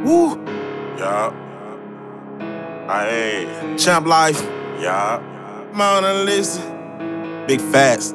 Woo. Yeah. Aye. Champ life. Yeah. Mona Lisa. Big Fats.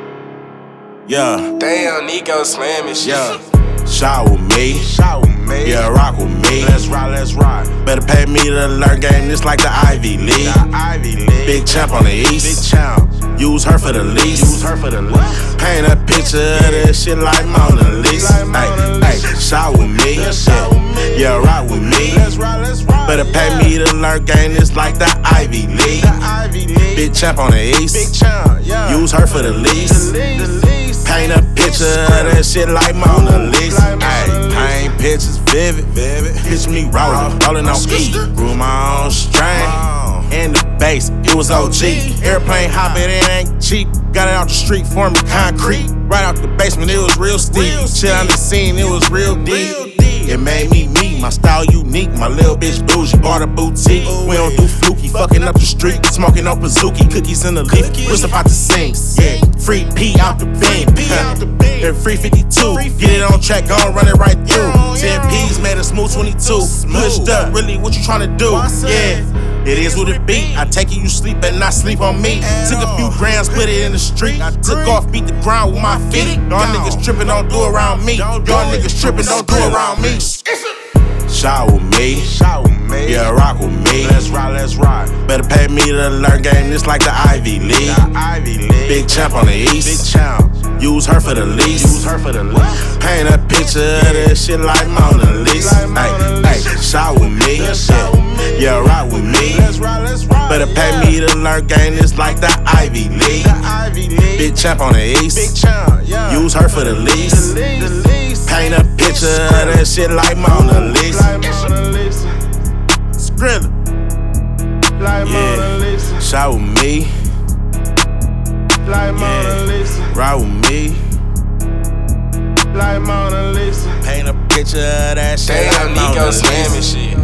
Yeah. Damn, Nico slamming shit. Yeah. Shot with me. Shout with me. Yeah, rock with me. Let's ride, let's ride. Better pay me to learn game just like the Ivy League. The Ivy League. Big champ on the east. Big champ. Use her for the least. Use her for the least. Paint a picture of that shit like Mona Lisa. Hey, shot with me. Yeah, rock with me. Let's ride, let's ride. Better pay me to learn game just like the Ivy League. The Ivy League. Big champ on the east. Big champ, yeah. Use her for the least. The least. Paint a picture of that shit like Mona Lisa. Ayy, paint pictures vivid. Pitch me rolling on E. Grew my own strain. In the bass, it was OG. Airplane hopping, it ain't cheap. Got it out the street, forming concrete. Right out the basement, it was real steep. Shit on the scene, it was real deep. It made me me, my style unique. My little bitch bougie, bought a boutique. We don't do fluky, fucking up the street. Smoking on Pazuki, cookies in the leaf. Push about to sing, yeah. Free P out the beam. And free 52. Get it on track, gon' run it right through. 10 P's made a smooth 22. Pushed up, really, what you tryna do? Yeah. It is what it be. I take it, you sleep and not sleep on me. Took a few grams, put it in the street. I took off, beat the ground with my feet. Y'all niggas trippin', don't do around me. Y'all niggas trippin', don't do around me. Shot with me. Shout with me. Yeah, rock with me. Let's ride, let's ride. Better pay me to learn game just like the Ivy League. The Ivy League. Big champ on the east. Big champ. Use her for the least. Use her for the least. Paint a picture of that shit like Mona Lisa. Hey, shot with me. Yeah, rock with me. Let's ride, let's ride. Better pay me to learn game just like the Ivy League. The Ivy League. Big champ on the Big east. champ, yeah. Use her for the least. The least. Paint a picture of that shit like Mona Lisa. Like Mona Lisa. Skrilla. Like Mona Lisa. Shot with me. Like Mona Lisa. Ride with me. Like Mona Lisa. Paint a picture of that shit Damn, like Mona Nico Lisa. slamming shit.